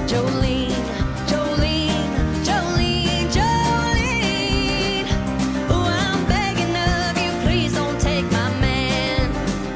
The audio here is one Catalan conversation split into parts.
Jolene, Jolene, Jolene, Jolene. Oh, I'm begging of you, please don't take my man.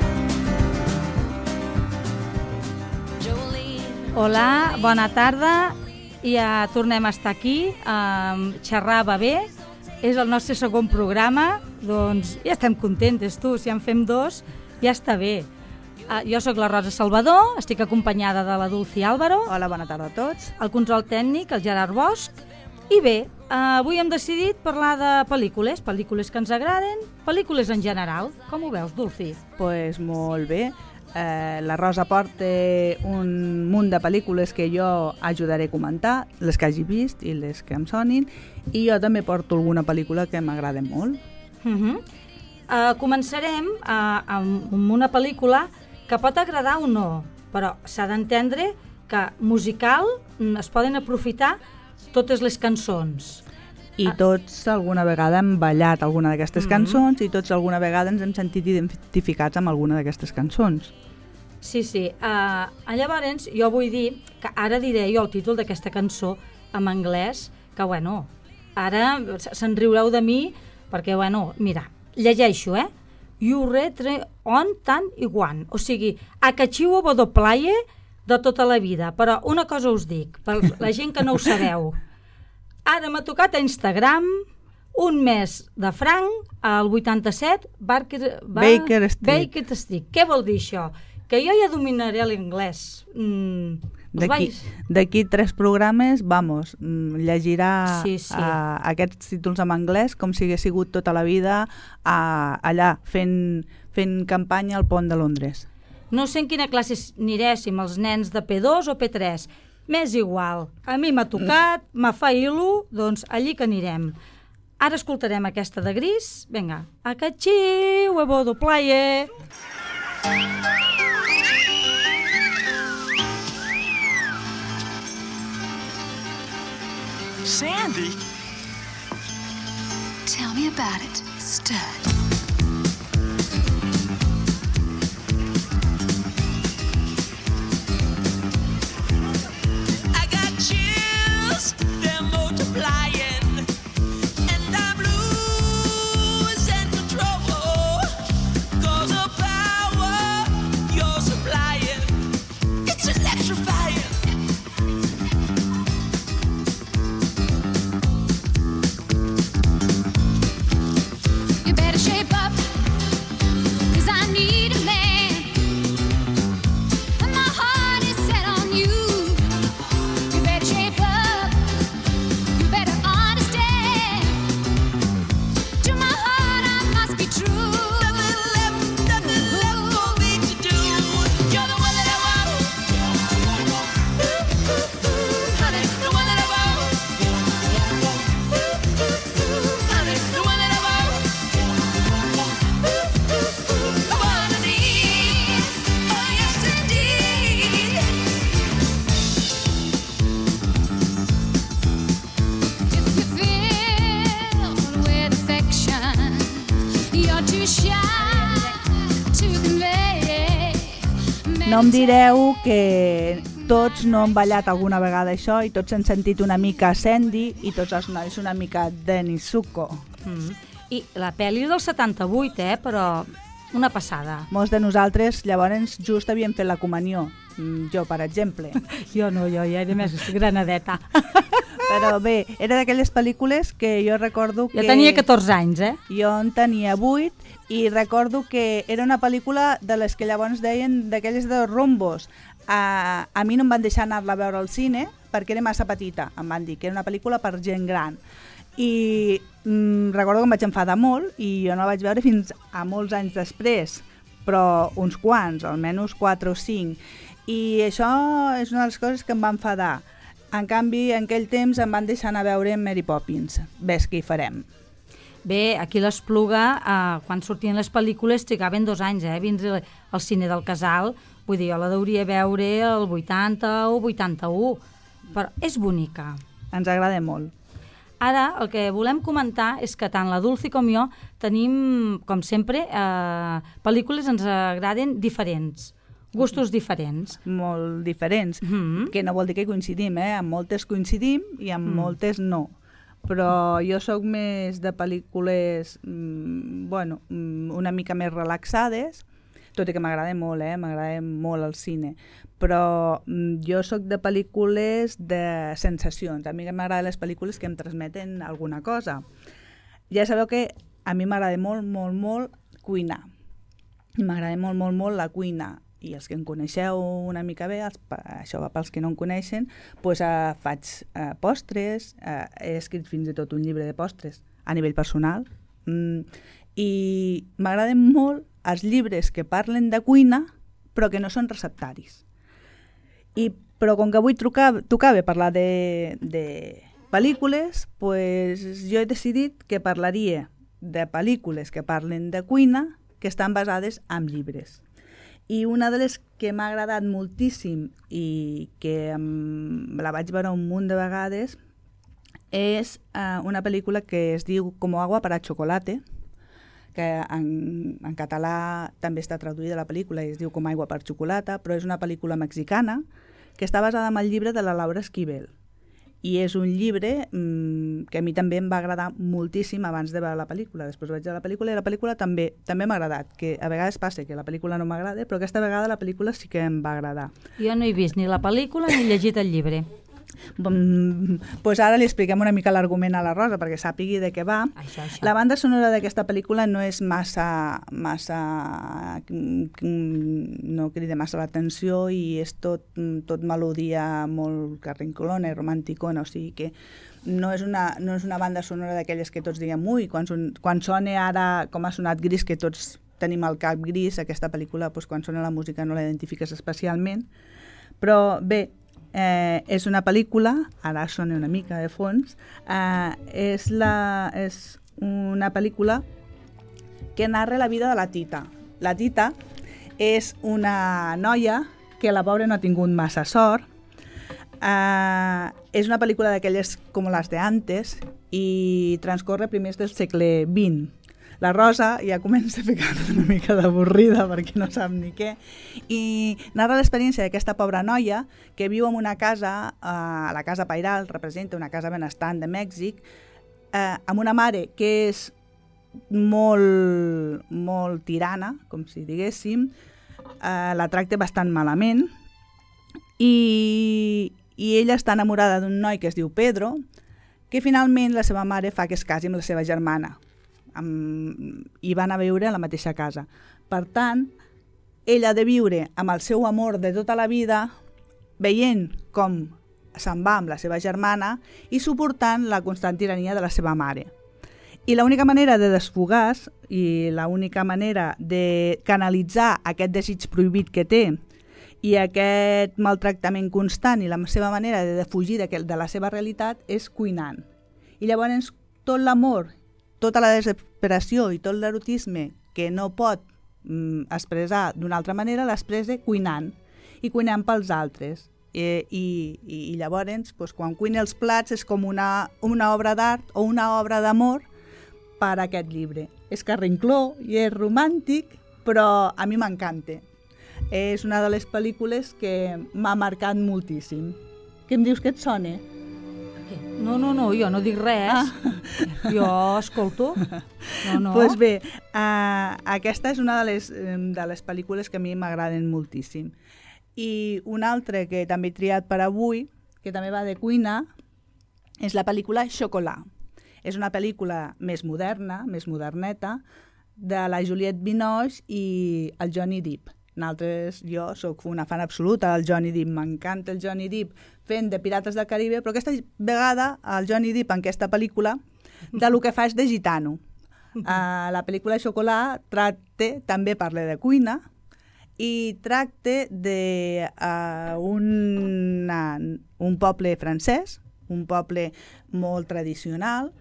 Jolene. Hola, bona tarda. Ja tornem a estar aquí. Xerrar va bé. És el nostre segon programa. Doncs ja estem contentes, tu. Si en fem dos, ja està bé. Jo sóc la Rosa Salvador, estic acompanyada de la Dulci Álvaro. Hola, bona tarda a tots. El control tècnic, el Gerard Bosch. I bé, avui hem decidit parlar de pel·lícules que ens agraden, pel·lícules en general. Com ho veus, Dulci? Pues molt bé. La Rosa porta un munt de pel·lícules que jo ajudaré a comentar, les que hagi vist i les que em sonin, i jo també porto alguna pel·lícula que m'agrada molt. Començarem amb una pel·lícula que pot agradar o no, però s'ha d'entendre que musical es poden aprofitar totes les cançons. I tots alguna vegada hem ballat alguna d'aquestes cançons i tots alguna vegada ens hem sentit identificats amb alguna d'aquestes cançons. Sí. Llavors, jo vull dir que ara diré jo el títol d'aquesta cançó en anglès, que bueno, ara se'n riureu de mi, perquè bueno, mira, llegeixo, You retre on tant i guant. O sigui, acachiu o bodoplaie de tota la vida. Però una cosa us dic, per la gent que no ho sabeu. Ara m'ha tocat a Instagram un mes de franc al 87 Baker Street. Què vol dir això? Que jo ja dominaré l'anglès. D'aquí 3 programes, llegirà Sí. aquests títols en anglès com si hagués sigut tota la vida allà fent campanya al pont de Londres. No sé en quina classe aniréssim, els nens de P2 o P3. M'és igual. A mi m'ha tocat, m'afailo, doncs allí que anirem. Ara escoltarem aquesta de Gris. Vinga. Acachiu, huevo do playe. Sandy? Tell me about it, stud. I got chills, they're multiplying, and I'm losing control, 'cause the power you're supplying, it's electrifying. You better shape up, 'cause I need a man, and my heart is set on you. You better shape up, you better understand. To my heart I must be true. Nothing left for me to do. You're the one that I want, honey, the one that I want, honey, the one that I want. I wanna need, oh yes indeed. If you feel with affection, you're too shy to convey. No em direu que tots no hem ballat alguna vegada això i tots hem sentit una mica Sandy i tots els nois una mica Dennis Zuko. I la pel·li és del 78, però una passada. Molts de nosaltres llavors just havíem fet la comunió, jo per exemple. Jo no, jo ja era més granadeta. Però bé, era d'aquelles pel·lícules que jo recordo que... Jo tenia 14 anys, Jo en tenia 8 i recordo que era una pel·lícula de les que llavors deien d'aquelles de rombos. A mi no em van deixar anar-la a veure al cine perquè era massa petita, em van dir que era una pel·lícula per gent gran. I recordo que em vaig enfadar molt i jo no la vaig veure fins a molts anys després, però uns quants, almenys 4 o 5. I això és una de les coses que em va enfadar. En canvi, en aquell temps em van deixar anar a veure Mary Poppins. Ves què hi farem. Bé, aquí a l'Espluga, quan sortien les pel·lícules, trigaven 2 anys, vins al cine del Casal. Vull dir, jo la hauria veure el 80 o 81, però és bonica. Ens agrada molt. Ara, el que volem comentar és que tant la Dulci com jo tenim, com sempre, pel·lícules ens agraden diferents. Gustos diferents. molt diferents, que no vol dir que coincidim, amb moltes coincidim i amb moltes no. Però jo sóc més de pel·lícules, una mica més relaxades, tot i que m'agrada molt, m'agrada molt el cine, però jo sóc de pel·lícules de sensacions. A mi m'agraden les pel·lícules que em transmeten alguna cosa. Ja sabeu que a mi m'agrada molt, molt, molt cuinar. M'agrada molt, molt, molt la cuina. I els que em coneixeu una mica bé, això va pels que no em coneixen, doncs faig postres, he escrit fins i tot un llibre de postres a nivell personal, i m'agraden molt els llibres que parlen de cuina però que no són receptaris. Però com que avui tocava parlar de pel·lícules, doncs jo he decidit que parlaria de pel·lícules que parlen de cuina que estan basades en llibres. I una de les que m'ha agradat moltíssim i que la vaig veure un munt de vegades és una pel·lícula que es diu Como agua para chocolate, que en català també està traduïda la pel·lícula i es diu Com aigua per xocolata, però és una pel·lícula mexicana que està basada en el llibre de la Laura Esquivel. I és un llibre que a mi també em va agradar moltíssim abans de veure la pel·lícula. Després vaig veure la pel·lícula i la pel·lícula també m'ha agradat, que a vegades passa que la pel·lícula no m'agrada, però aquesta vegada la pel·lícula sí que em va agradar. Jo no he vist ni la pel·lícula ni he llegit el llibre. Doncs ara li expliquem una mica l'argument a la Rosa perquè sàpigui de què va. Això. La banda sonora d'aquesta pel·lícula no és massa no crida massa l'atenció i és tot melodia molt carrinclona i romanticona, o sigui que no és una banda sonora d'aquelles que tots diguem ui, quan sona ara com ha sonat Gris, que tots tenim el cap gris, aquesta pel·lícula quan sona la música no la identifiques especialment, però bé, és una pel·lícula, ara sona una mica de fons, és una pel·lícula que narra la vida de la Tita. La Tita és una noia que la pobra no ha tingut massa sort. És una pel·lícula d'aquelles com les de antes i transcorre primers del segle XX. La Rosa ja comença a fer una mica d'avorrida perquè no sap ni què, i narra l'experiència d'aquesta pobra noia que viu en una casa, la Casa Pairal, representa una casa benestant de Mèxic, amb una mare que és molt, molt tirana, com si diguéssim, la tracta bastant malament, i ella està enamorada d'un noi que es diu Pedro, que finalment la seva mare fa que es casi amb la seva germana, i van a viure a la mateixa casa. Per tant, ella ha de viure amb el seu amor de tota la vida, veient com se'n va amb la seva germana i suportant la constant tirania de la seva mare. I l'única manera de desfogar i l'única manera de canalitzar aquest desig prohibit que té i aquest maltractament constant i la seva manera de defugir de la seva realitat és cuinant. I llavors tot l'amor, tota la desesperació i tot l'erotisme que no pot expressar d'una altra manera l'expressa cuinant i cuinant pels altres. I llavors, quan cuina els plats és com una obra d'art o una obra d'amor per a aquest llibre. És carrincló i és romàntic, però a mi m'encanta. És una de les pel·lícules que m'ha marcat moltíssim. Què em dius que et sona? No, jo no dic res. Jo escolto. No. Doncs bé, aquesta és una de les pel·lícules que a mi m'agraden moltíssim. I una altra que també he triat per avui, que també va de cuina, és la pel·lícula Chocolat. És una pel·lícula més moderna, més moderneta, de la Juliette Binoche i el Johnny Depp. Jo sóc una fan absoluta del Johnny Depp, m'encanta el Johnny Depp fent de Pirates del Caribe, però aquesta vegada el Johnny Depp en aquesta pel·lícula de lo que fa és de gitano. La pel·lícula Chocolat també parla de cuina i tracta d'un poble francès, un poble molt tradicional,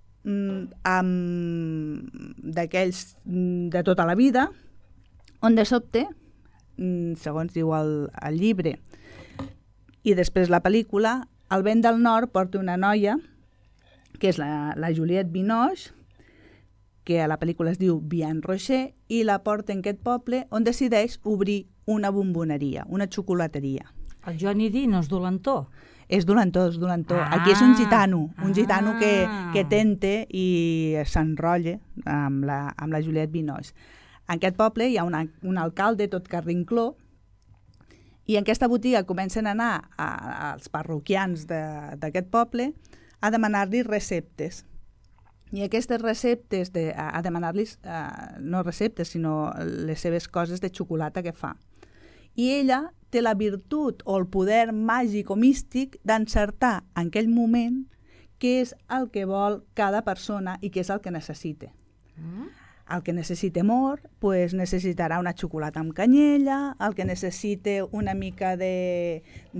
d'aquells de tota la vida, on de sobte, segons diu el llibre i després la pel·lícula, el vent del nord porta una noia que és la Juliette Binoche, que a la pel·lícula es diu Bian Rocher, i la porta en aquest poble on decideix obrir una bomboneria, una xocolateria. El Johnny D no és dolentó. És dolentó, és dolentó. Ah, Aquí és un gitano que ah. tente i s'enrotlla amb la Juliette Binoche. En aquest poble hi ha un alcalde tot carrincló i en aquesta botiga comencen a anar als parroquians d'aquest poble a demanar-li receptes. I aquestes receptes, a demanar-los, no receptes, sinó les seves coses de xocolata que fa. I ella té la virtut o el poder màgic o místic d'encertar en aquell moment què és el que vol cada persona i què és el que necessita. El que necessita amor, pues necessitarà una xocolata amb canyella, el que necessita una mica de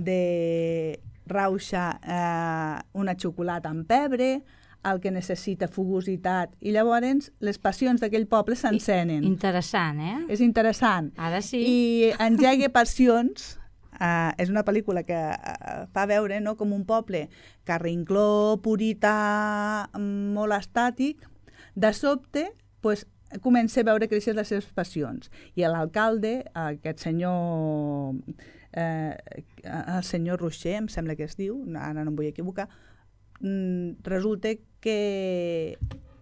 rauxa, una xocolata amb pebre, el que necessita fugositat. I llavors les passions d'aquell poble s'encenen. Interessant, És interessant. Ara sí. I engega passions. És una pel·lícula que fa veure, no, com un poble carrincló, purità, molt estàtic. De sobte, pues, comença a veure créixer les seves passions. I l'alcalde, aquest senyor, el senyor Rocher, em sembla que es diu, ara no em vull equivocar, resulta que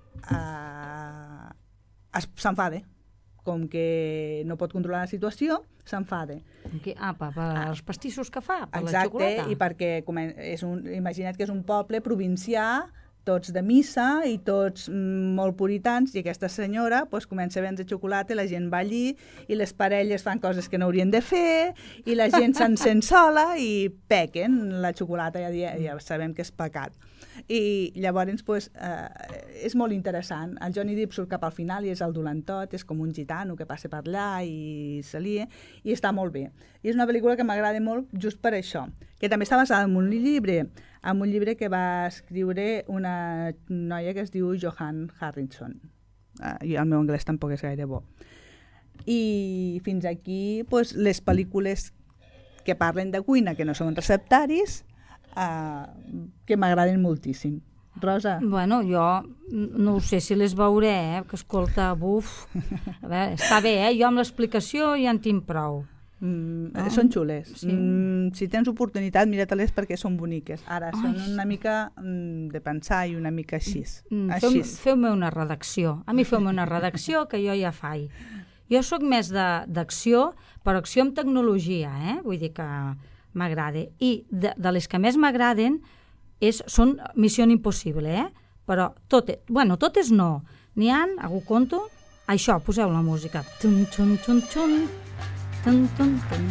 s'enfada. Com que no pot controlar la situació, s'enfada. Per els pastissos que fa, per la Exacte, xocolata. i perquè imagina't que és un poble provincià, tots de missa i tots molt puritans, i aquesta senyora pues, comença a vendre xocolata i la gent va allí i les parelles fan coses que no haurien de fer i la gent s'encén sola i pequen la xocolata, ja sabem que és pecat. I llavors pues, és molt interessant. El Johnny Depp surt cap al final i és el dolentot, és com un gitano que passa per allà i se lia, i està molt bé. I és una pel·lícula que m'agrada molt just per això, que també està basada en un llibre que va escriure una noia que es diu Johanna Harrison. I el meu anglès tampoc és gaire bo. I fins aquí pues, les pel·lícules que parlen de cuina, que no són receptaris, que m'agraden moltíssim. Rosa? Bueno, jo no ho sé si les veuré, que escolta, buf. A veure, està bé, jo amb l'explicació ja en tinc prou. Són xules. Sí. Si tens oportunitat, mira-te-les perquè són boniques. Ara, són una mica de pensar i una mica així. Feu-me una redacció. A mi feu-me una redacció que jo ja faig. Jo sóc més d'acció, però acció amb tecnologia, vull dir que m'agrada. I de les que més m'agraden són Missió Impossible, però totes no. N'hi ha, algú conto? Això, poseu la música. Tun, tun, tun, tun. Tun, tun, tun.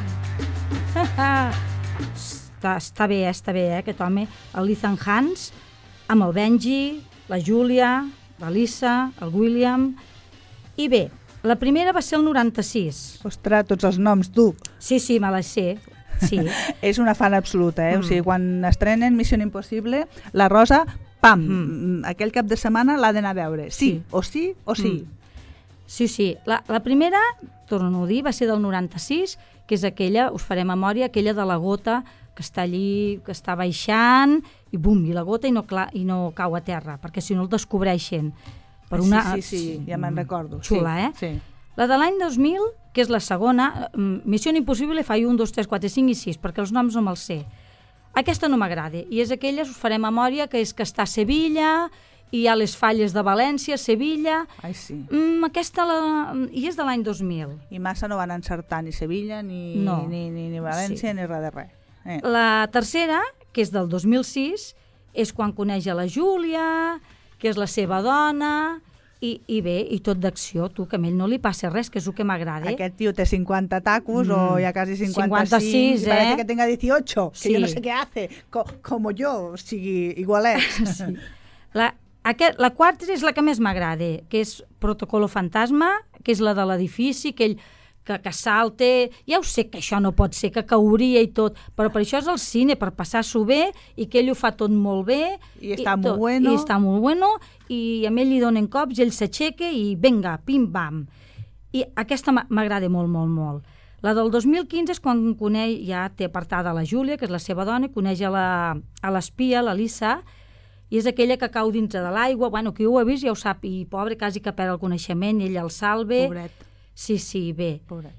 Està bé, aquest home. El Ethan Hans, amb el Benji, la Júlia, l'Alissa, el William. I bé, la primera va ser el 96. Ostres, tots els noms, tu. Sí, me les sé. Sí. És una fan absoluta, O sigui, quan estrenen Missió Impossible, la Rosa, pam, aquell cap de setmana l'ha d'anar a veure. Sí, o sí, o sí. Sí. La primera, torno a dir, va ser del 96, que és aquella, us faré memòria, aquella de la gota que està allí, que està baixant, i bum, i la gota i no cau a terra, perquè si no el descobreixen. Per una... Sí, ja me'n recordo. Xula, Sí. La de l'any 2000, que és la segona, Missió Impossible fa 1, 2, 3, 4, 5 i 6, perquè els noms no me'ls sé. Aquesta no m'agrada, i és aquella, us faré memòria, que és que està a Sevilla, i hi ha les falles de València, Sevilla... Ai, sí. Aquesta, i és de l'any 2000. I massa no van encertar ni Sevilla, ni València, ni res de res. La tercera, que és del 2006, és quan coneix a la Júlia, que és la seva dona... I bé, i tot d'acció, tu, que a ell no li passa res, que és el que m'agrada. Aquest tio té 50 tacos o ja quasi 55, 56, i parece que tenga 18, que sí. yo no sé què hace, como yo, o sigui, igualet. Sí. La quarta és la que més m'agrada, que és Protocolo Fantasma, que és la de l'edifici, que ell que salte, ja ho sé que això no pot ser, que cauria i tot, però per això és el cine, per passar-s'ho bé, i que ell ho fa tot molt bé. I està molt bueno. I està molt bueno, i a ell li donen cops, i ell s'aixeca, i venga, pim-pam. I aquesta m'agrada molt, molt, molt. La del 2015 és quan coneix, ja té apartada la Júlia, que és la seva dona, i coneix a l'espia, l'Alissa, i és aquella que cau dintre de l'aigua, bueno, qui ho ha vist ja ho sap, i pobre, quasi que perd el coneixement, ell el salve. Pobret. Sí, bé. Pobret.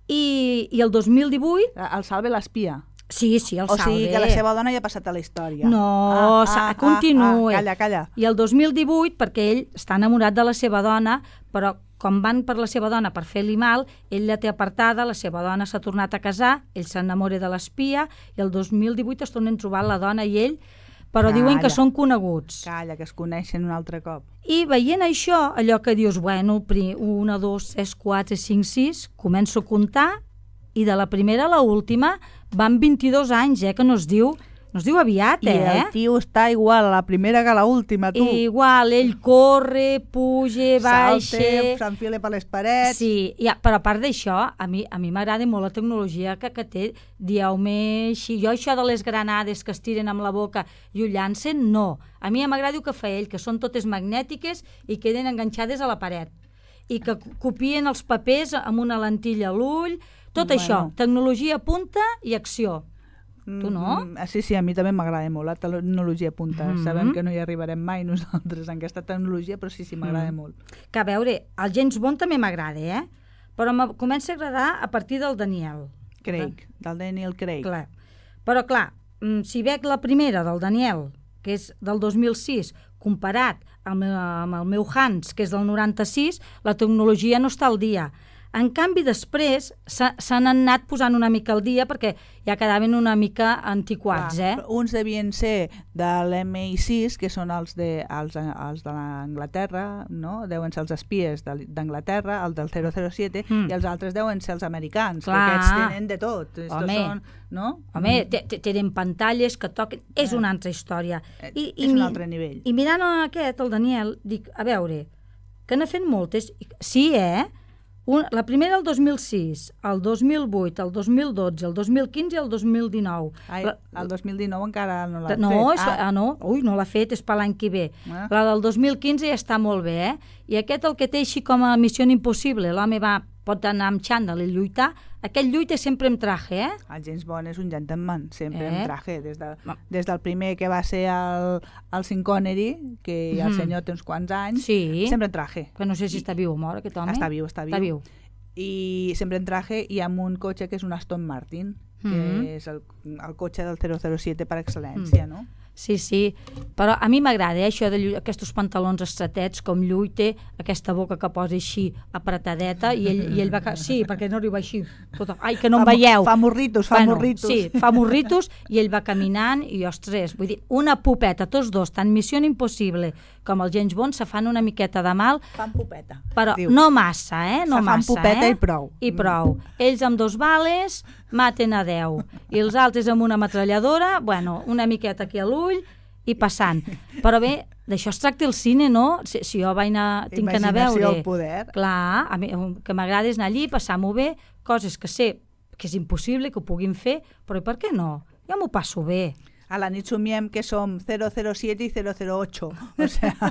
I el 2018... El Salve l'espia. Sí, el O sigui Salve. que la seva dona ja ha passat a la història. No, continua. Calla. I el 2018, perquè ell està enamorat de la seva dona, però com van per la seva dona per fer-li mal, ell la té apartada, la seva dona s'ha tornat a casar, ell s'enamora de l'espia, i el 2018 es tornen trobant la dona i ell, però diuen que són coneguts. Calla, que es coneixen un altre cop. I veient això, allò que dius, bueno, 1, 2, 3, 4, 5, 6, començo a comptar, i de la primera a la última van 22 anys, que no es diu aviat, I el tio està igual a la primera que a la última, tu. Igual, ell corre, puja, baixa... Salta, s'enfila per les parets... Sí, però a part d'això, a mi m'agrada molt la tecnologia que té. Dieu-me així, jo això de les granades que es tiren amb la boca i ho llancen, no. A mi m'agrada el que fa ell, que són totes magnètiques i queden enganxades a la paret. I que copien els papers amb una lentilla a l'ull, tot això, tecnologia punta i acció. Tu no? Sí, a mi també m'agrada molt la tecnologia punta. Sabem que no hi arribarem mai nosaltres en aquesta tecnologia, però sí, m'agrada molt. Que a veure, el James Bond també m'agrada, però em comença a agradar a partir del Daniel Craig. Clar. Però clar, si veig la primera del Daniel, que és del 2006, comparat amb el meu Hans, que és del 96, la tecnologia no està al dia. En canvi, després s'han anat posant una mica al dia perquè ja quedaven una mica antiquats, Uns devien ser de l'MI6, que són els de l'Anglaterra, no? Deuen ser els espies d'Anglaterra, el del 007, i els altres deuen ser els americans, que aquests tenen de tot. Home, tenen pantalles que toquen... És una altra història. És un altre nivell. I mirant aquest, el Daniel, dic, a veure, que n'ha fet moltes... Sí, la primera el 2006, el 2008, el 2012, el 2015 i el 2019. El 2019 encara no l'ha fet. No l'ha fet, és per l'any que ve. La del 2015 ja està molt bé, I aquest el que té així com a missió impossible, l'home pot anar amb xandall i lluitar, aquest lluita sempre amb traje, El James Bond és un gentleman, sempre amb traje, des del primer que va ser el Sean Connery, que el senyor té uns quants anys, sempre en traje. Que no sé si està viu o mort, aquest home. Està viu. I sempre en traje i amb un cotxe que és un Aston Martin, que és el cotxe del 007 per excel·lència, no? Sí, però a mi m'agrada això de aquests pantalons estretets, com lluita, aquesta boca que posa així apretadeta, i ell va... Sí, perquè no arriba així. Ai, que no em veieu. Fa morritos. Sí, fa morritos, i ell va caminant, i ostres, vull dir, una pupeta, tots dos, tant Missió Impossible com el James Bond, se fan una miqueta de mal. Fan pupeta. Però no massa, no massa. Se fan pupeta i prou. I prou. Ells amb 2 bales maten a 10. I els altres amb una metralladora, bueno, una miqueta aquí a l'ull i passant. Però bé, d'això es tracta el cine, no? Si jo tinc que anar a veure... Imaginació al poder. Clar, a mi, que m'agrada és anar allí, passar-m'ho bé, coses que sé que és impossible que ho puguin fer, però per què no? Jo m'ho passo bé. A la nit somiem que som 007 i 008. O sea...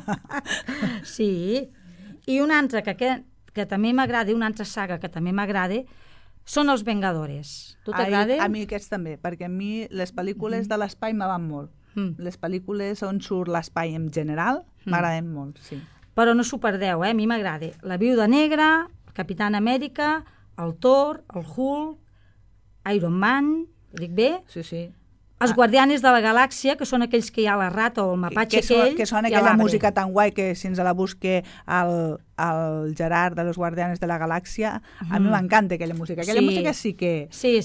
Sí. I una altra que també m'agrada, una altra saga que també m'agrada, són els Vengadores. Tu t'agrada? A mi aquests també, perquè a mi les pel·lícules de l'espai m'agraden molt. Les pel·lícules on surt l'espai en general m'agraden molt, sí. Però no s'ho perdeu, a mi m'agrada. La Viuda Negra, el Capitán Amèrica, el Thor, el Hulk, Iron Man, dic bé? Sí. Els Guardianes de la Galàxia, que són aquells que hi ha la rata o el mapatge que sona aquella música tan guai que si ens la busque el Gerard de los Guardianes de la Galàxia, a mi m'encanta aquella música. Aquella música sí que... Sí.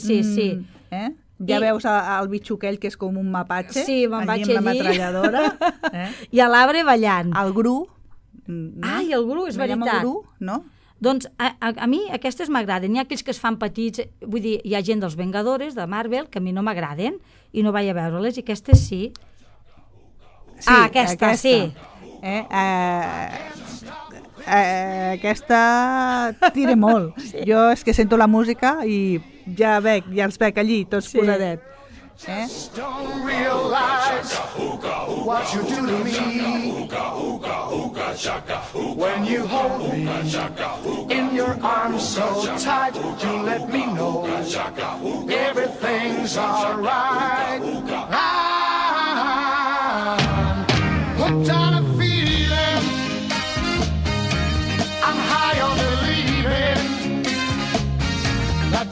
Ja veus el bitxo aquell que és com un mapatge, allí amb la metralladora. I a l'arbre ballant. El Gru. Ai, el Gru, és veritat. El Gru, no? Doncs a mi aquestes m'agraden. Hi ha aquells que es fan petits, vull dir, hi ha gent dels Vengadores, de Marvel, que a mi no m'agraden i no vaig a veure-les, i aquestes sí. Aquesta. Sí. Aquesta tira molt. Jo és que sento la música i ja els veig allí, tots posadets. Don't realize what you do to me when you hold me in your arms so tight. You let me know everything's alright. I'm hooked on a feeling. I'm high on believing that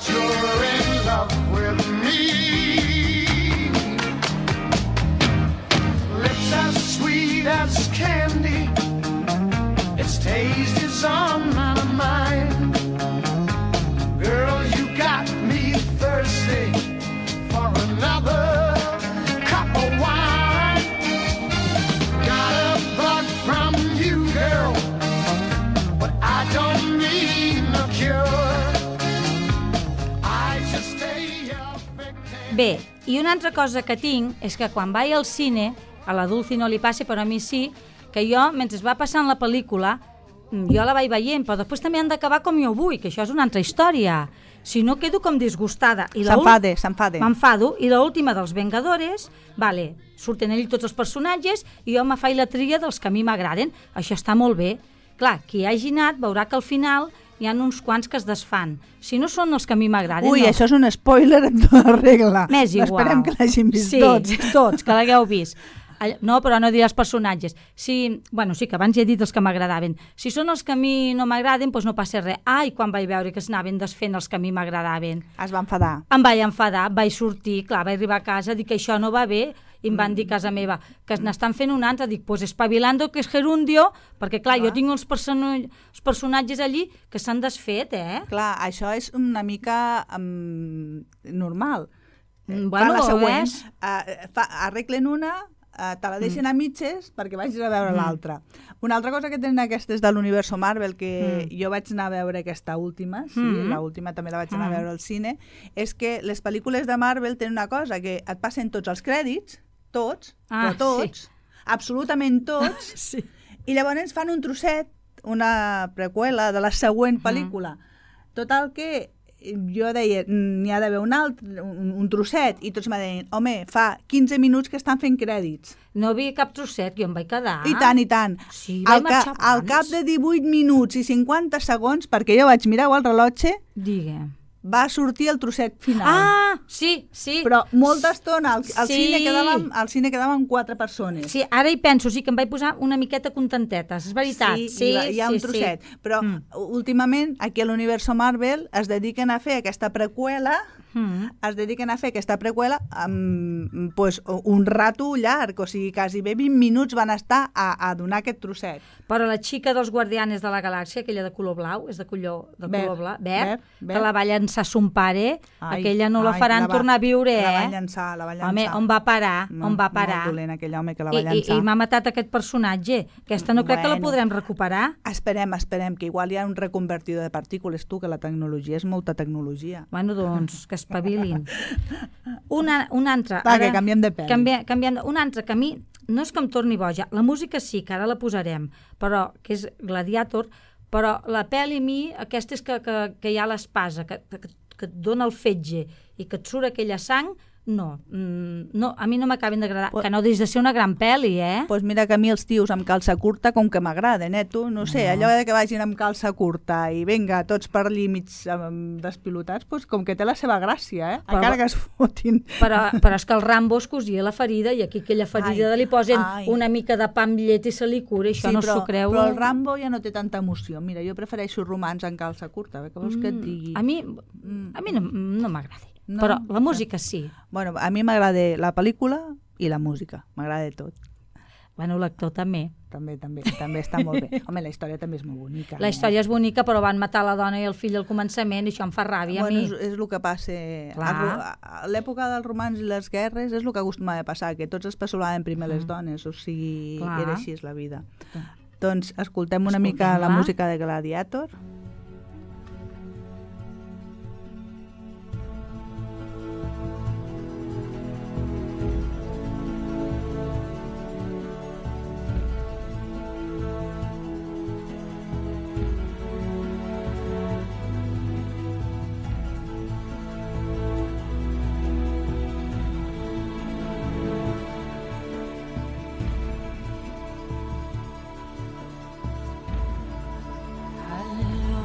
Bé, i una altra cosa que tinc és que quan vaig al cine, a la Dulci no li passa, però a mi sí, que jo, mentre va passant la pel·lícula, jo la vaig veient, però després també han d'acabar com jo vull, que això és una altra història. Si no, quedo com disgustada. S'enfade. M'enfado. I l'última dels Vengadores, vale, surten allí tots els personatges i jo me faig la tria dels que a mi m'agraden. Això està molt bé. Clar, qui hagi anat veurà que al final hi ha uns quants que es desfan. Si no són els que a mi m'agraden... Ui, no. això és un spoiler en tota regla. M'és igual. Esperem que l'hagin vist sí, tots. tots, que l'hagueu vist. No, però no diré els personatges. Sí, que abans ja he dit els que m'agradaven. Si són els que a mi no m'agraden, doncs no passa res. Ai, quan vaig veure que s'anaven desfent els que a mi m'agradaven. Es va enfadar. Em vaig enfadar, vaig sortir, clar, vaig arribar a casa, dic que això no va bé, i em van dir a casa meva que n'estan fent un altre, dic, pues espavilando que és gerundio, perquè clar, jo tinc els personatges allí que s'han desfet, Clar, això és una mica normal. Bueno, la següent, és... arreglen una, te la deixen a mitges perquè vagis a veure l'altra. Una altra cosa que tenen aquestes de l'universo Marvel, que jo vaig anar a veure aquesta última, l'última també la vaig anar a veure al cine, és que les pel·lícules de Marvel tenen una cosa, que et passen tots els crèdits, tots, però tots, absolutament tots, sí. I llavors fan un trosset, una preqüela de la següent pel·lícula. Total que jo deia, n'hi ha d'haver un altre, un trosset, i tots m'ha deien, home, fa 15 minuts que estan fent crèdits. No havia cap trosset, jo em vaig quedar. I tant, i tant. Sí, vaig marxar al cap de 18 minuts i 50 segons, perquè jo vaig mirar el rellotge, Digue'm. va sortir el trosset final. Ah, sí, sí. Però molta estona, al Sí. cine quedàvem 4 persones. Sí, ara hi penso, sí que em vaig posar una miqueta contentetes, és veritat. Sí, hi ha un trosset. Sí. Però últimament, aquí a l'universo Marvel es dediquen a fer aquesta preqüela, amb pues, un rato llarg, o sigui, quasi bé 20 minuts van estar a donar aquest trosset. Però la xica dels Guardianes de la Galàxia, aquella de color blau, és de color verd, que la va llançar son pare, aquella no la faran tornar a viure, La van llançar. Home, on va parar? Molt dolent aquell home que la va llançar. I m'ha matat aquest personatge. Aquesta no crec que la podrem recuperar. Esperem, que igual hi ha un reconvertidor de partícules, tu, que la tecnologia és molta tecnologia. Bueno, doncs, que espavilin. Una altra. Va, que canviem de pel·li. Canviem, una altra que a mi no és que em torni boja. La música sí, que ara la posarem, però que és Gladiator, però la pel·li a mi, aquesta és que hi ha l'espasa, que et dona el fetge i que et surt aquella sang, no, a mi no m'acaben d'agradar, que no deixa de ser una gran pel·li, Doncs mira que a mi els tios amb calça curta com que m'agraden, tu? No sé, allò de que vagin amb calça curta i vinga, tots per allí mig despilotats, doncs com que té la seva gràcia, encara que es fotin. Però és que el Rambo es cosia la ferida i aquí aquella ferida li posen una mica de pa amb llet i se li cura, això no s'ho creu. Però el Rambo ja no té tanta emoció. Mira, jo prefereixo romans en calça curta, què vols que et digui? A mi no m'agrada. No, però la música sí. Bueno, a mi m'agrada la pel·lícula i la música, m'agrada tot. Bueno, l'actor també. També està molt bé. Home, la història també és molt bonica. La història és bonica, però van matar la dona i el fill al començament i això em fa ràbia a mi. És el que passa. A l'època dels romans i les guerres és el que acostumava a passar, que tots es passaven primer les dones, o sigui, era així la vida. Doncs escoltem una mica la música de Gladiator. I live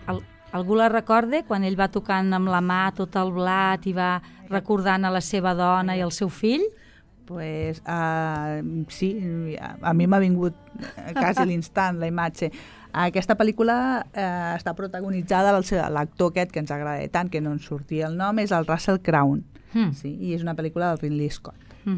algú la recorde quan ell va tocant amb la mà tot el blat i va recordant a la seva dona i al seu fill? Pues, sí, a mi m'ha vingut quasi l'instant la imatge. Aquesta pel·lícula està protagonitzada l'actor aquest que ens agrada tant, que no ens sortia el nom, és el Russell Crowe. Sí, i és una pel·lícula del Ridley Scott.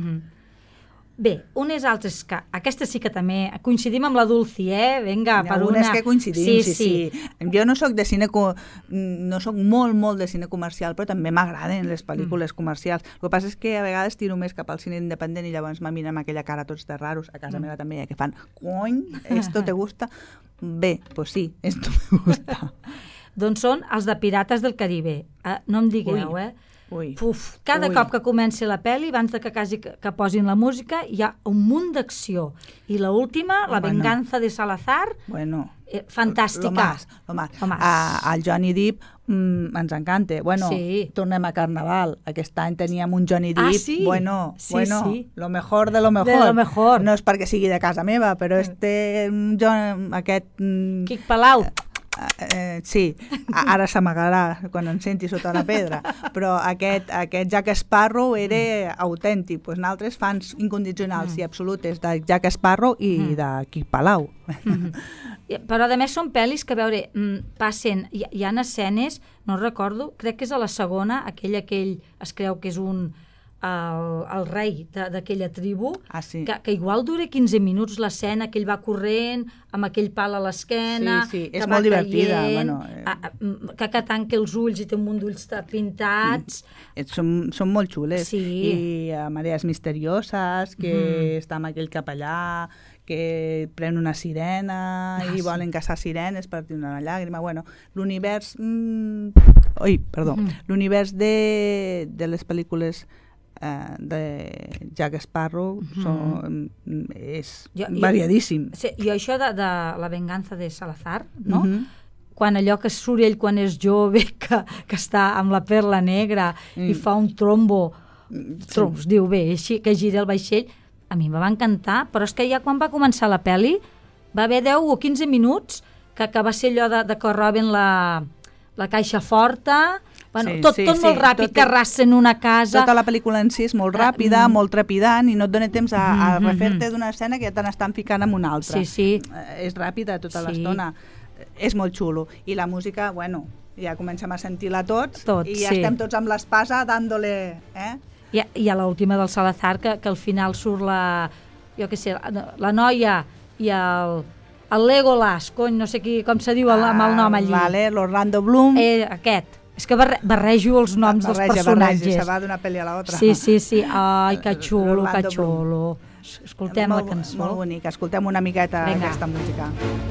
Bé, unes altres que... Aquesta sí que també coincidim amb la Dulci, Vinga, per una... Unes que coincidim, sí. Jo no soc de cine... No soc molt de cine comercial, però també m'agraden les pel·lícules comercials. El que passa és que a vegades tiro més cap al cine independent i llavors me miren amb aquella cara tots de raros. A casa meva també, que fan... Cony, esto te gusta? Bé, pues sí, esto me gusta. Doncs són els de Pirates del Caribe. No em digueu, cada cop que comenci la pel·li, abans de que posin la música, hi ha un munt d'acció. I l'última, La venganza de Salazar, fantàstica. Lo más. El Johnny Depp ens encanta. Tornem a Carnaval. Aquest any teníem un Johnny Depp. Sí? Lo mejor de lo mejor. De lo mejor. No és perquè sigui de casa meva, però aquest... Quic Palau. Sí, ara s'amagarà quan em senti sota la pedra, però aquest Jack Sparrow era autèntic. Pues nosaltres fans incondicionals i absolutes de Jack Sparrow i de Quic Palau. Però a més són pel·lis que, a veure, passen, hi ha escenes, no recordo, crec que és a la segona, aquell es creu que és el rei d'aquella tribu, que igual dura 15 minuts l'escena, que ell va corrent amb aquell pal a l'esquena, sí, és molt divertida, que tanca els ulls i té un munt d'ulls pintats. Són molt xules. Sí. I Marees misterioses, que està amb aquell capellà, que pren una sirena i volen caçar sirenes per tenir una llàgrima. L'univers l'univers de les pel·lícules de Jack Sparrow és variadíssim. I això de La venganza de Salazar, no? Quan allò que surt ell quan és jove, que està amb la perla negra i fa un trombo, es diu bé, així, que gira el vaixell, a mi me va encantar, però és que ja quan va començar la pel·li va haver 10 o 15 minuts que va ser allò de que roben la caixa forta, tot molt ràpid, que arrasen una casa. Tota la pel·lícula en si és molt ràpida, molt trepidant, i no et dona temps a refer-te d'una escena que ja te n'estan ficant en una altra. Sí. És ràpida tota l'estona. És molt xulo. I la música, ja comencem a sentir-la tots i ja estem tots amb l'espasa dándole... I a l'última del Salazar, que al final surt la noia i el Legolas, no sé com se diu amb el nom allí. L'Orlando Bloom. Aquest. És que barrejo els noms dels personatges. Se va d'una pel·li a l'altra. Sí. Ai, que xulo, que xulo. Escoltem la cançó. Molt bonica. Escoltem una miqueta aquesta música.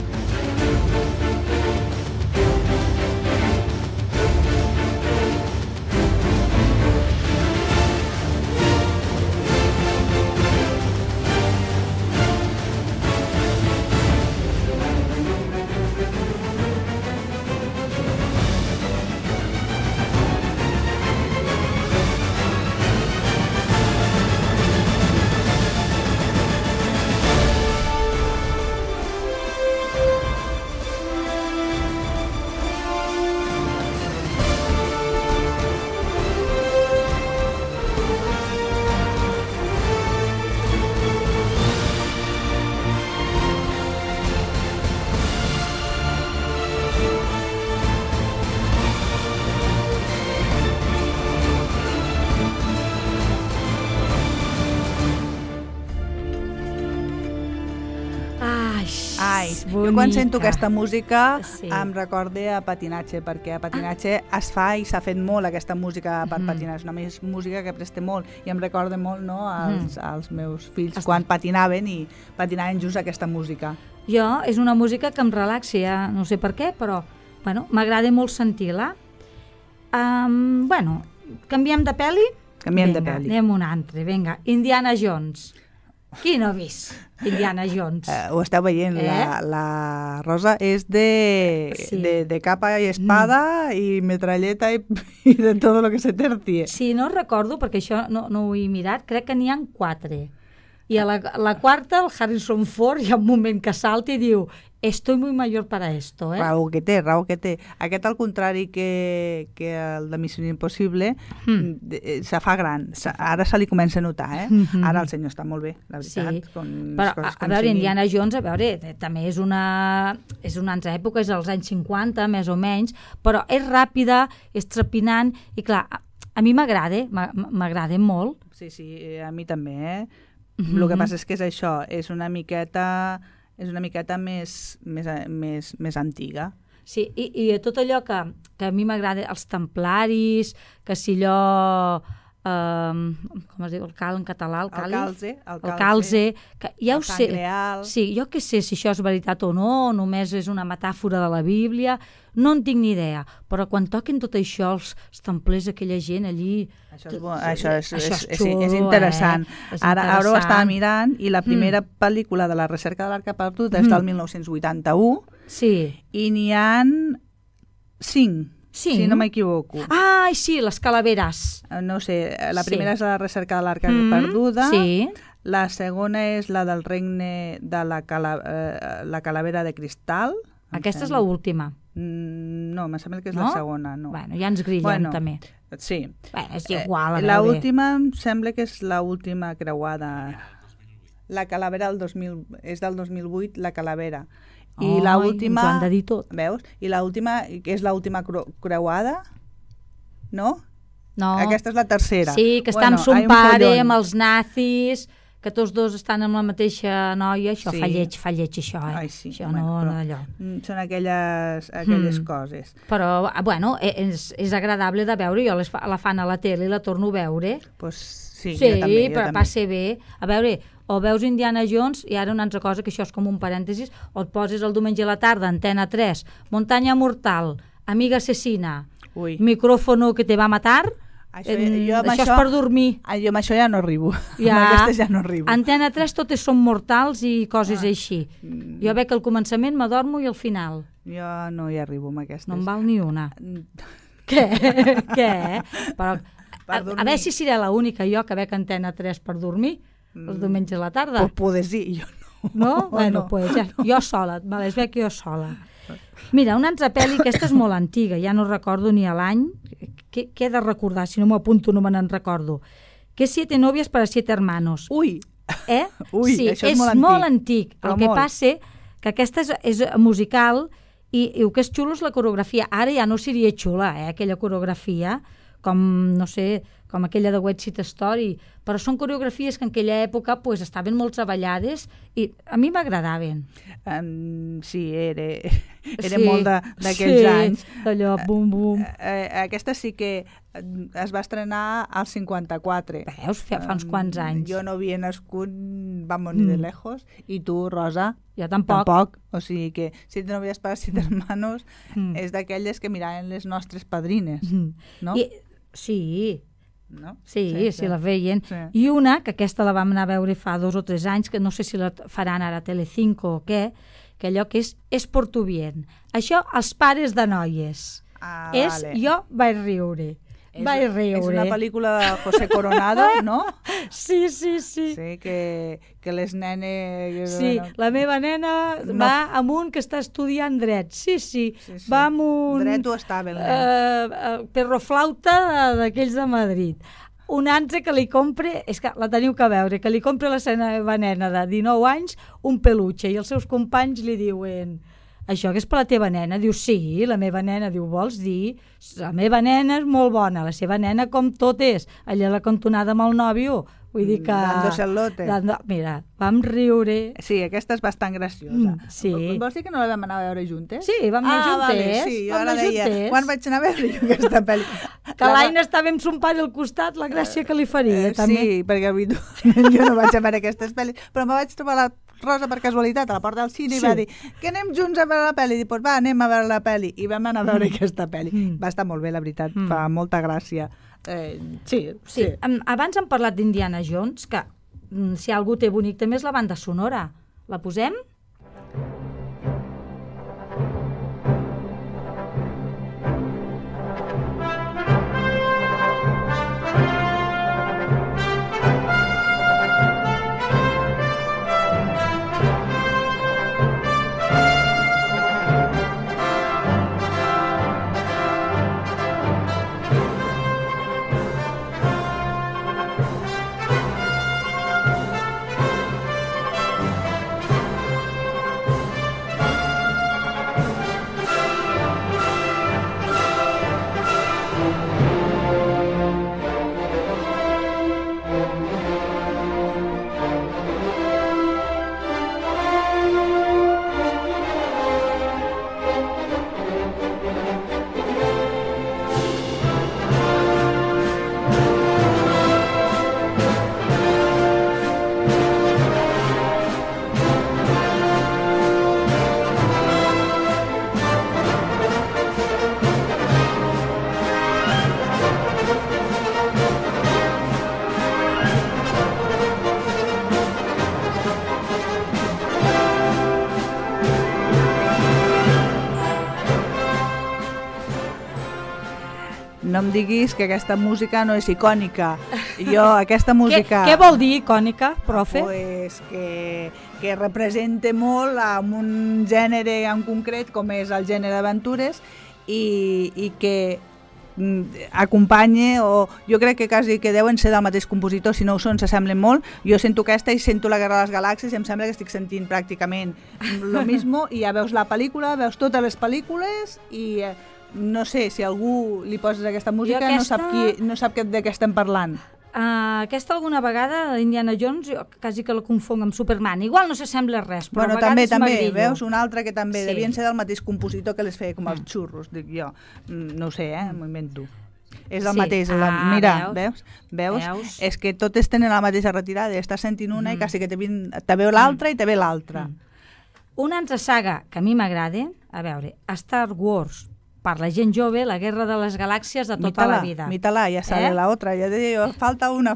Jo quan sento aquesta música em recorda a patinatge, perquè a patinatge es fa i s'ha fet molt aquesta música per patinar. És una música que presta molt i em recorda molt als meus fills quan patinaven i patinaven just aquesta música. És una música que em relaxa, no sé per què, però m'agrada molt sentir-la. Canviem de pel·li? Canviem de pel·li. Anem un altre, vinga. Indiana Jones. Qui no ha vist Indiana Jones? Ho esteu veient, la Rosa és de capa i espada i metralleta i de tot el que se tercie. Sí, no recordo, perquè això no ho he mirat, crec que n'hi ha 4. I a la quarta, el Harrison Ford, hi ha un moment que salta i diu estoy muy mayor para esto, Raó que té. Aquest, al contrari que el de Missió Impossible, se fa gran. Ara se li comença a notar, Ara el senyor està molt bé, la veritat. Sí, com però les coses a veure, siguin. Indiana Jones, també és una altra època, és als anys 50, més o menys, però és ràpida, és trepinant, i clar, a mi m'agrada molt. Sí, a mi també, El que passa és que és això, és una miqueta més antiga. Sí, i tot allò que a mi m'agrada, els templaris, que si allò... com es diu, el cal en català? El calze, que ja ho sé. Real. Sí, jo què sé si això és veritat o no, només és una metàfora de la Bíblia, no en tinc ni idea, però quan toquen tot això, els templers, aquella gent allí... Això és xulo, interessant. És Ara ho interessant. estava mirant i la primera pel·lícula de la recerca de l'Arca Perduda és del 1981 Sí. i n'hi ha 5, si no m'equivoco. Ai, sí, les calaveres. No sé, la Sí. primera és la recerca de l'Arca Perduda, Sí. la segona és la del regne de la calavera de cristal. Aquesta és l'última. No, em sembla que és No? la segona, no. Bueno, ja ens grillem, també. Sí. Bé, és igual. La última em sembla que és la última creuada. La calavera és del 2008, la calavera. I la última... ens ho han de dir tot. Veus? I la última, que és l'última creuada, no? No. Aquesta és la tercera. Sí, que està amb son hay un pare, follón. amb els nazis, que tots dos estan amb la mateixa noia. Això Sí. fa lleig, això, Ai, sí. Això Bueno, no però, d'allò. Són aquelles coses. Però, bueno, és agradable de veure. Jo la fan a la tele i la torno a veure. Pues, sí, Sí, jo també. però passa bé. A veure, o veus Indiana Jones, i ara una altra cosa, que això és com un parèntesis, o et poses el diumenge a la tarda, Antena 3, Muntanya Mortal, Amiga Assassina, Ui. Micrófono que te va a matar, Això, jo amb això és per dormir. Jo amb això ja no arribo. Ja, Amb aquestes ja no arribo. Antena 3 totes són mortals i coses així. Jo veig al començament, m'adormo i al final. Jo no hi arribo amb aquestes. No en val ni una. Què? Però, a veure si seré l'única jo que veig Antena 3 per dormir els diumenges a la tarda. Pues poder sí, jo no. No? Bueno, pues ja, jo sola, me les veig jo sola. Mira, una altra pel·li, aquesta és molt antiga, ja no recordo ni l'any, què he de recordar? Si no m'ho apunto no me n'en recordo. Que 7 novias para 7 hermanos. Ui, Sí, això és molt molt antic. Però El que molt. passa que aquesta és musical i el que és xulo és la coreografia. Ara ja no seria xula, aquella coreografia, com, no sé, com aquella de West Side Story, però són coreografies que en aquella època pues, estaven molt treballades i a mi m'agradaven. sí, era molt d'aquells anys. D'allò, bum-bum. Aquesta sí que es va estrenar al 54. Veus, fa uns quants anys. Jo no havia nascut, vamos, ni de lejos, i tu, Rosa, Jo tampoc. tampoc. O sigui que Siete novias para 7 hermanos és d'aquelles que miraven les nostres padrines, no? Sí, No? Sí, la veien. Sí. I una, que aquesta la vam anar a veure fa 2 o 3 anys, que no sé si la faran ara a Telecinco o què, que allò que és por tu bien. Això, els pares de noies. Vale. Jo vaig riure. És una pel·lícula de José Coronado, no? Sí. Sí, que les nenes... Sí, la meva nena va amb un que està estudiant dret. Sí. Va amb un... Dret ho estava, el nen. Perroflauta d'aquells de Madrid. Un altre que li compre, és que la teniu que veure, que li compra la seva nena de 19 anys un peluche i els seus companys li diuen... Això que és per la teva nena? Diu, sí, la meva nena. Diu, vols dir? La meva nena és molt bona, la seva nena com tot és, allà a la cantonada amb el nòvio. Vull dir que... Dándose el lote. Mira, vam riure. Sí, aquesta és bastant graciosa. Sí. Vols dir que no la vam anar a veure juntes? Sí, vam anar juntes. Vale, sí, jo Vam ara anar deia, juntes. quan vaig anar a veure jo aquesta pel·li? Que l'Aina estava amb son pare al costat, la gràcia que li faria, també. Sí, perquè habitualment jo no vaig a veure aquestes pel·lis, però me vaig trobar la Rosa per casualitat a la porta del cine i va dir que anem junts a veure la pel·li. I dic, pues va, anem a veure la pel·li. I vam anar a veure aquesta pel·li. Va estar molt bé, la veritat, fa molta gràcia. Sí. Abans hem parlat d'Indiana Jones, que si algú té bonic també és la banda sonora. La posem? no em diguis que aquesta música no és icònica. Jo, aquesta música... Què vol dir icònica, profe? Pues que representa molt amb un gènere en concret com és el gènere d'aventures i que acompanye, o jo crec que quasi que deuen ser del mateix compositor, si no ho són s'assemblen molt. Jo sento aquesta i sento la Guerra de les Galàxies i em sembla que estic sentint pràcticament lo mismo, i ja veus la pel·lícula, veus totes les pel·lícules i no sé, si algú li poses aquesta música aquesta... no sap de què estem parlant. Aquesta alguna vegada, Indiana Jones, jo quasi que la confonc amb Superman. Igual no s'assembla res, però Bueno, a vegades també, m'agrillo. veus? Una altra que també Sí. devien ser del mateix compositor que les feia com els xurros, dic jo. No ho sé, m'ho invento. És el Sí. mateix. Mira, veus? És que totes tenen la mateixa retirada. Estàs sentint una i quasi que te veu l'altra i te ve l'altra. Una altra saga que a mi m'agrada, a veure, Star Wars, per la gent jove, la Guerra de les Galàxies de tota la vida. Mítala, ja sale la otra. Ja deia jo, falta una.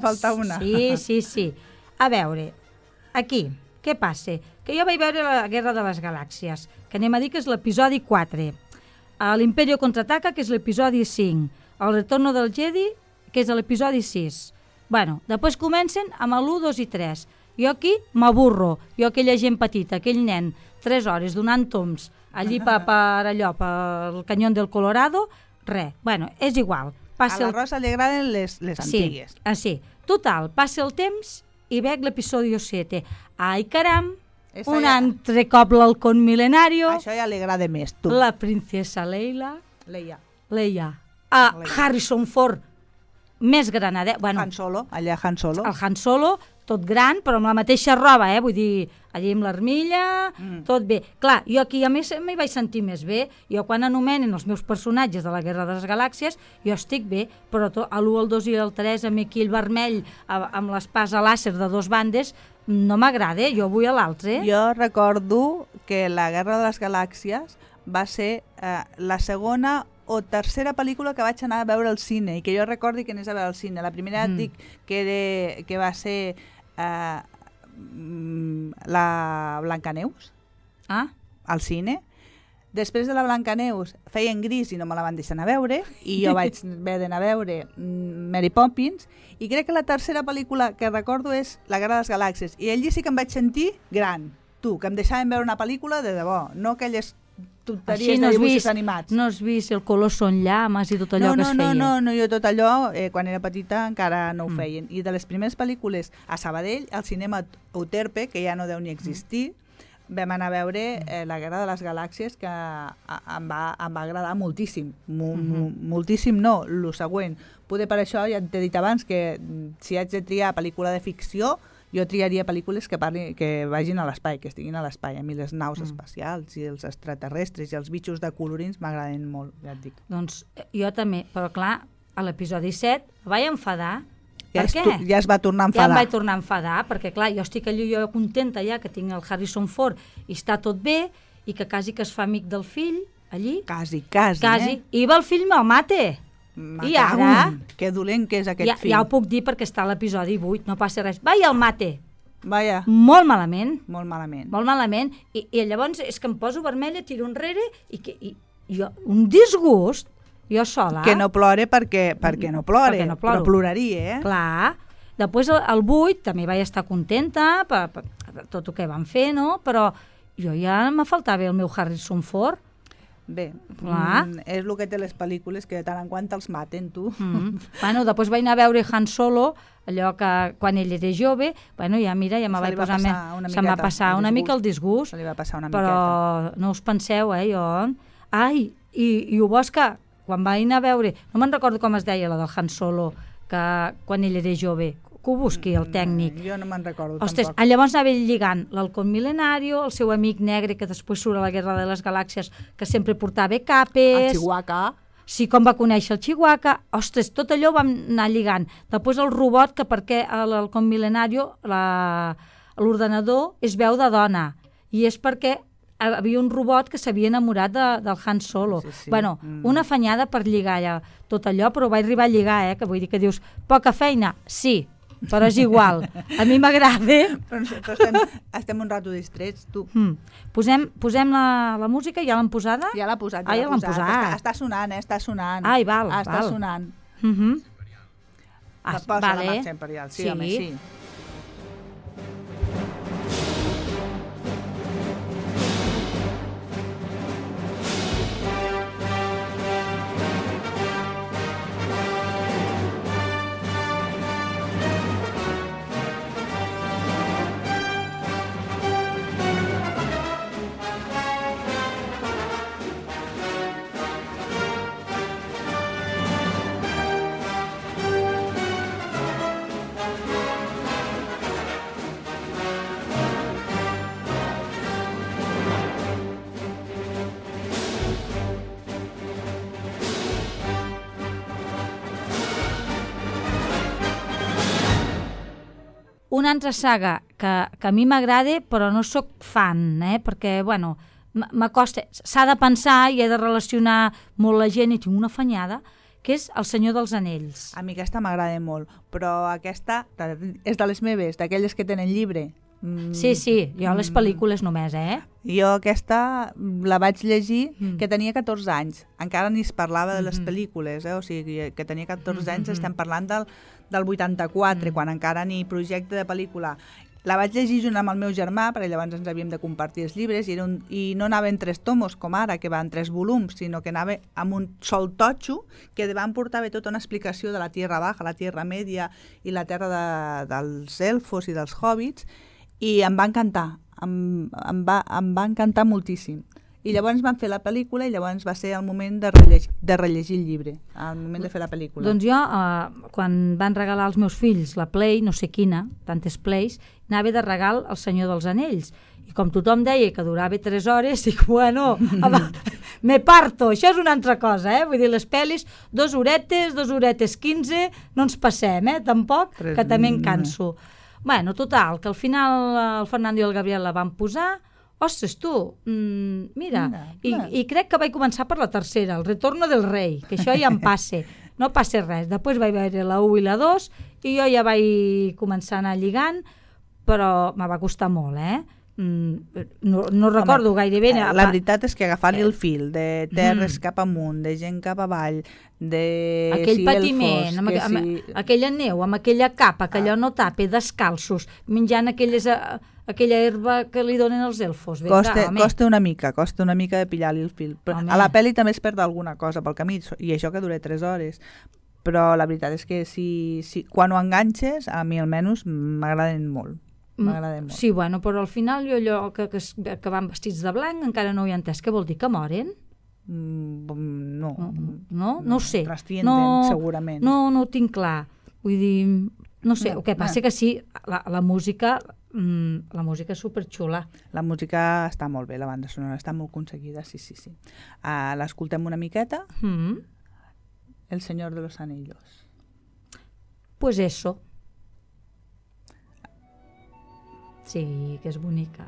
Sí. A veure, aquí, què passa? Que jo vaig veure la Guerra de les Galàxies, que anem a dir que és l'episodi 4. L'Imperio contraataca, que és l'episodi 5. El Retorno del Jedi, que és l'episodi 6. Bueno, després comencen amb l'1, 2 i 3. Jo aquí m'aburro. Jo aquella gent petita, aquell nen, 3 hores donant toms, allí per allò, pel canyón del Colorado, res. Bueno, és igual. A la Rosa li agraden les antigues. Sí. Total, passa el temps i veig l'episodi 7. Ai, caram, un altre cop l'halcón milenario. Això ja li agrada més, tu. La princesa Leia. Leia. Harrison Ford, més granadet. Bueno, Han Solo, allà Han Solo. el Han Solo, tot gran, però amb la mateixa roba, vull dir, allí amb l'armilla, tot bé. Clar, jo aquí a més m'hi vaig sentir més bé. Jo quan anomenen els meus personatges de la Guerra de les Galàxies, jo estic bé, però l'1, el 2 i el 3, amb aquí el vermell, amb l'espasa làser de 2 bandes, no m'agrada, jo vull a l'altre. Jo recordo que la Guerra de les Galàxies va ser la segona o tercera pel·lícula que vaig anar a veure al cine, i que jo recordi que anés a veure al cine. La primera et dic que va ser la Blancaneus al cine. Després de la Blancaneus feien Gris i no me la van deixar anar a veure, i jo vaig haver d'anar a veure Mary Poppins, i crec que la tercera pel·lícula que recordo és La Guerra de les Galàxies, i allí sí que em vaig sentir gran, que em deixaven veure una pel·lícula de debò, no aquelles tonteries de dibuixos animats. No has vist El Colosso en llames i tot allò que es feia? No, jo tot allò, quan era petita encara no ho feien. I de les primeres pel·lícules a Sabadell, al cinema Euterpe, que ja no deu ni existir, vam anar a veure La Guerra de les Galàxies, que em va agradar moltíssim. Moltíssim no, el següent. Poder per això, ja t'he dit abans, que si haig de triar pel·lícula de ficció, jo triaria pel·lícules que vagin a l'espai, que estiguin a l'espai. A mi les naus espacials i els extraterrestres i els bitxos de colorins m'agraden molt, ja et dic. Doncs jo també, però clar, a l'episodi 7 vaig enfadar. Ja Per què? Ja es va tornar a Ja enfadar. em vaig tornar a enfadar, perquè clar, jo estic allò jo contenta ja que tinc el Harrison Ford i està tot bé, i que quasi que es fa amic del fill, allí. Quasi. I va el fill me'l mate. I ara... Que dolent que és aquest fill. Ja ho puc dir perquè està a l'episodi 8, no passa res. Va, i el mate. Vaja. Molt malament. Molt malament. Molt malament. I llavors és que em poso vermella, tiro enrere i jo, un disgust, jo sola. Que no plore perquè no plore, Perquè no ploro. però ploraria, Clar. Després el 8 també vaig estar contenta per tot el que van fer, no? Però jo ja me faltava el meu Harrison Ford. Bé, és el que té les pel·lícules, que de tant en quant els maten, tu. Bueno, després vaig anar a veure Han Solo, allò que quan ell era jove, bueno, ja mira, ja me vaig posar... Se'm va passar una mica el disgust. Se li va passar una però miqueta. no us penseu, jo... Ai, i ho vols que quan vaig anar a veure... No me'n recordo com es deia la del Han Solo, que quan ell era jove, que ho busqui el tècnic. Jo no me'n recordo Ostres, tampoc. llavors anava ell lligant l'halcón milenario, el seu amic negre que després surt a la Guerra de les Galàxies, que sempre portava capes... El Chihuahua. Sí, com va conèixer el Chihuahua. Ostres, tot allò ho vam anar lligant. Després el robot, que perquè a l'halcón milenario l'ordenador és veu de dona, i és perquè havia un robot que s'havia enamorat del Han Solo. Sí. Bueno, una afanyada per lligar tot allò, però vaig arribar a lligar, que vull dir que dius, poca feina, sí, però és igual. A mi m'agrada. Però nosaltres estem un rato distrets, tu. Posem la música, ja l'han posada? Ja l'ha posat, Ah, ja l'han posat. Està sonant, està sonant. Ai, val, Està val. sonant. Ah, Posa vale. la marxa imperial, sí, home, sí. Una altra saga que a mi m'agrada, però no sóc fan, perquè, bueno, m'acosta, s'ha de pensar i he de relacionar molt la gent i tinc una afanyada, que és El Senyor dels Anells. A mi aquesta m'agrada molt, però aquesta és de les meves, d'aquelles que tenen llibre. Sí, jo les pel·lícules només, Jo aquesta la vaig llegir que tenia 14 anys. Encara ni es parlava de les pel·lícules, o sigui, que tenia 14 anys, estem parlant del 84, quan encara ni projecte de pel·lícula. La vaig llegir junt amb el meu germà, perquè llavors ens havíem de compartir els llibres, i no anava en 3 tomos, com ara, que va en 3 volums, sinó que anava amb un sol totxo, que van portar bé tota una explicació de la Tierra Baja, la Tierra Media i la terra dels elfos i dels hobbits, i em va encantar, em va encantar moltíssim. I llavors van fer la pel·lícula i llavors va ser el moment de rellegir el llibre, el moment de fer la pel·lícula. Doncs jo, quan van regalar als meus fills la Play, no sé quina, tantes Plays, anava de regal El Senyor dels Anells. I com tothom deia que durava 3 hores, dic, bueno, me parto, això és una altra cosa, Vull dir, les pel·lis, 2 horetes 15, no ens passem, tampoc, que també em canso. Bueno, total, que al final el Fernando i el Gabriel la van posar. Ostres, tu, mira, i crec que vaig començar per la tercera, El Retorno del Rei, que això ja em passa, no passa res. Després vaig veure la 1 i la 2 i jo ja vaig començar a anar lligant, però me va costar molt, No recordo gaire bé. La veritat és que agafar-li el fil de terres cap amunt, de gent cap avall, de aquell patiment, aquella neu, amb aquella capa que allò no tapa, descalços, menjant aquella herba que li donen els elfos. Costa una mica de pillar-li el fil. A la pel·li també es perd alguna cosa pel camí, i això que dura 3 hores. Però la veritat és que quan ho enganxes, a mi almenys m'agraden molt. Sí, bueno, però al final jo allò que van vestits de blanc encara no ho he entès. Què vol dir, que moren? No ho sé. Trascienden, segurament. No ho tinc clar. Vull dir, no sé, el que passa que sí, la música és superxula. La música està molt bé, la banda sonora està molt aconseguida, sí. L'escoltem una miqueta? El Señor de los Anillos. Pues eso. Sí, que és bonica.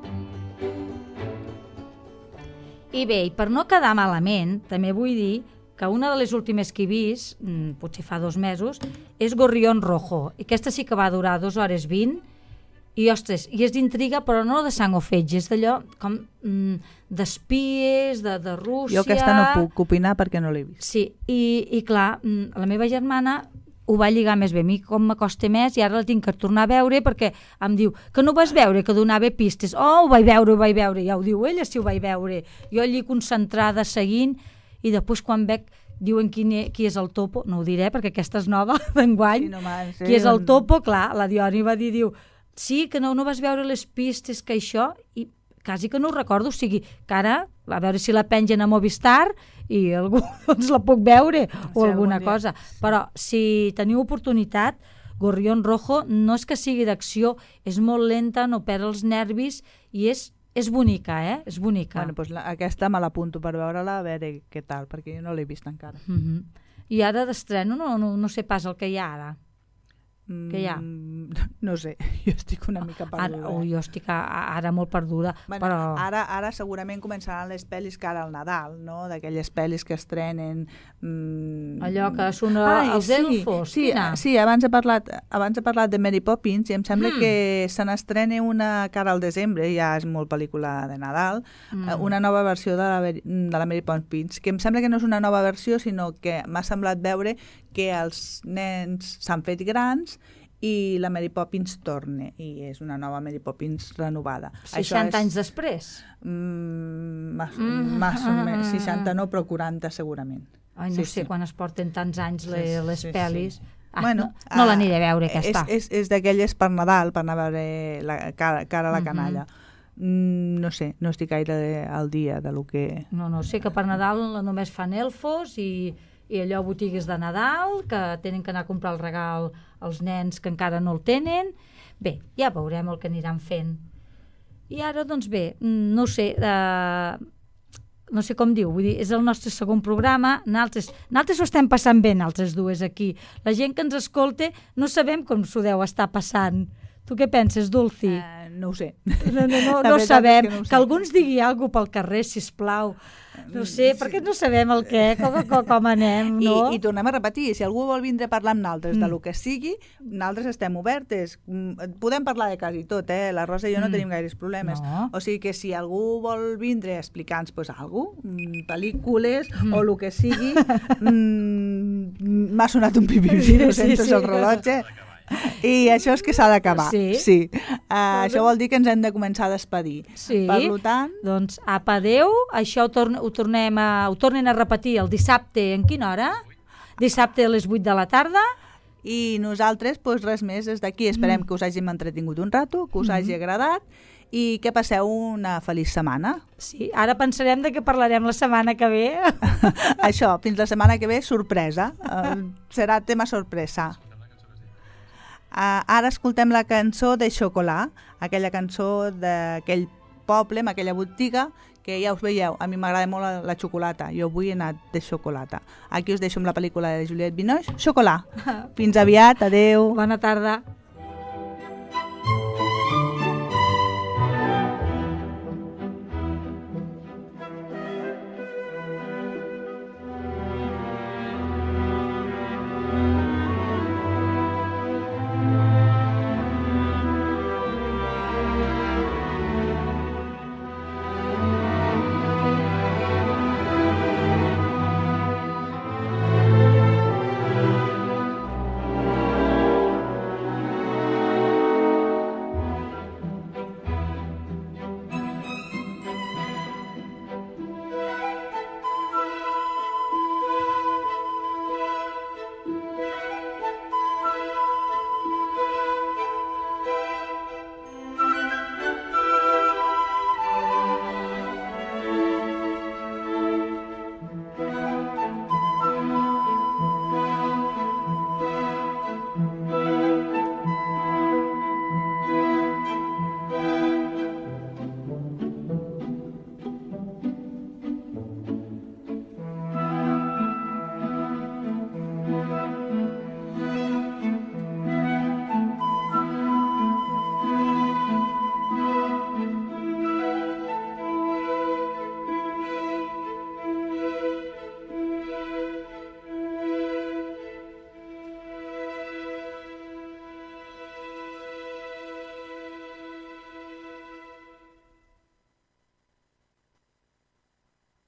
I bé, i per no quedar malament, també vull dir que una de les últimes que he vist, potser fa 2 mesos, és Gorrión Rojo. I aquesta sí que va durar 2 hores 20, i ostres, i és d'intriga, però no de sang o fetge, és d'allò com d'espies, de Rússia... Jo aquesta no puc opinar perquè no l'he vist. Sí, i clar, la meva germana ho va lligar més bé. A mi com m'acosta més i ara la tinc que tornar a veure perquè em diu que no ho vas veure, que donava pistes. Oh, ho vaig veure, ja ho diu ella si ho vaig veure. Jo allí concentrada seguint i després quan veig diuen qui és el topo, no ho diré perquè aquesta és nova d'enguany, Sí, qui és el topo, clar, la Dioni va dir, diu, sí, que no vas veure les pistes, que això, i quasi que no ho recordo, o sigui, que ara, a veure si la pengen a Movistar i algú doncs la puc veure o alguna cosa, però si teniu oportunitat, Gorrión Rojo no és que sigui d'acció, és molt lenta, no perd els nervis i és bonica, és bonica. Bueno, doncs aquesta me l'apunto per veure-la, a veure què tal, perquè jo no l'he vist encara. I ara d'estreno no sé pas el que hi ha ara. Què hi ha? No sé, jo estic una mica perduda. Jo estic ara molt perduda. Bueno, però... ara segurament començaran les pel·lis cara al Nadal, no? D'aquelles pel·lis que estrenen... Allò que sona els elfos. Sí, abans he parlat de Mary Poppins i em sembla que se n'estrena una cara al desembre, ja és molt pel·lícula de Nadal, una nova versió de la Mary Poppins, que em sembla que no és una nova versió, sinó que m'ha semblat veure que els nens s'han fet grans i la Mary Poppins torna, i és una nova Mary Poppins renovada. 60 anys després? 60 no, però 40 segurament. Ai, no sé quan es porten tants anys les pel·lis. Bueno, no l'aniré a veure, aquesta. És d'aquelles per Nadal, per anar a veure cara a la canalla. No sé, no estic gaire al dia de lo que... No, sé que per Nadal només fan elfos i allò botigues de Nadal, que tenen que anar a comprar el regal als nens que encara no el tenen. Bé, ja veurem el que aniran fent. I ara, doncs bé, no sé com diu, vull dir, és el nostre segon programa, nosaltres ho estem passant bé, nosaltres dues aquí. La gent que ens escolta no sabem com s'ho deu estar passant. Tu què penses, Dulci? No ho sé. No sabem. Que algú ens digui alguna cosa pel carrer, sisplau. No sé, perquè no sabem el què, com anem, no? I tornem a repetir, si algú vol vindre a parlar amb nosaltres de lo que sigui, nosaltres estem obertes. Podem parlar de quasi tot, La Rosa i jo no tenim gaires problemes. No. O sigui que si algú vol vindre a explicar-nos alguna cosa, pel·lícules o el que sigui, m'ha sonat un pipi, no sento el rellotge. I això és que s'ha d'acabar. Sí. Això vol dir que ens hem de començar a despedir. Sí. Per tant... Doncs apa, adeu. Això ho tornen a repetir el dissabte. En quina hora? Dissabte a les 8 de la tarda. I nosaltres, doncs res més, des d'aquí esperem que us hàgim entretingut un rato, que us hagi agradat i que passeu una feliç setmana. Sí, ara pensarem de què parlarem la setmana que ve. Això, fins la setmana que ve, sorpresa. Serà tema sorpresa. Ara escoltem la cançó de Xocolà, aquella cançó d'aquell poble, amb aquella botiga, que ja us veieu, a mi m'agrada molt la xocolata, jo avui he anat de xocolata. Aquí us deixo amb la pel·lícula de Juliette Binoche, Xocolà. Fins aviat, adeu. Bona tarda.